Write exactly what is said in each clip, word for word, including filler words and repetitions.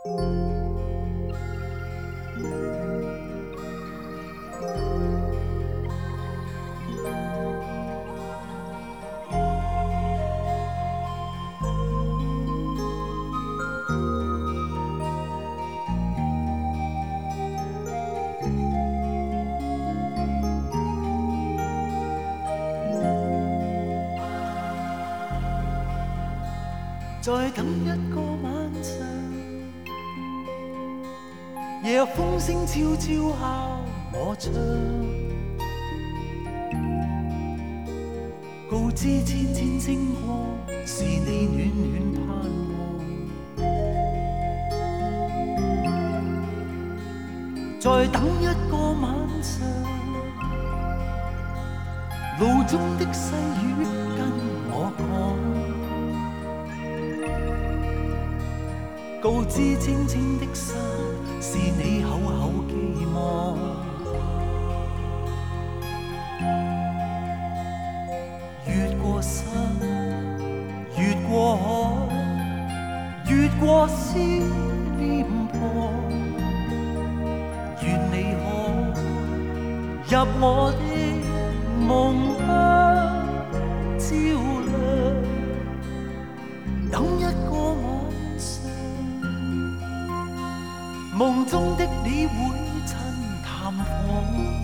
再等一个晚上，夜有风声悄悄敲我窗，告知千千星光是你暖暖盼望。再等一个晚上，路中的细雨跟我讲。告知青青的山是你厚厚寄望，越过山，越过海，越過思念旁，願你可入我的夢鄉照亮，等一個晚上，夢中的你會親探訪，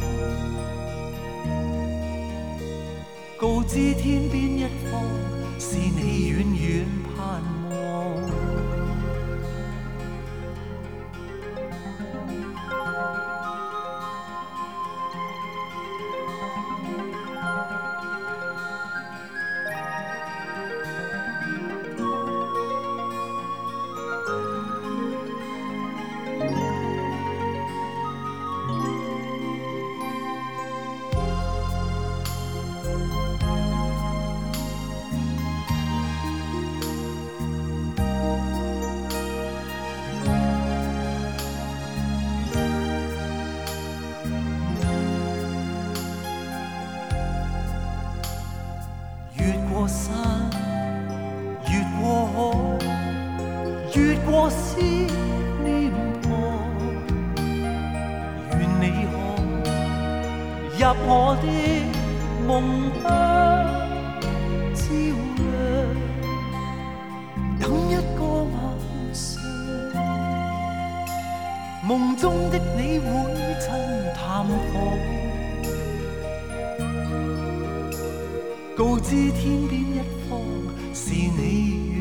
告知天邊一方是你遠遠盼望。越過山，越過海，越過思念旁，願你可入我的夢鄉照亮，等一個晚上，夢中的你會親探訪。告知天邊一方是你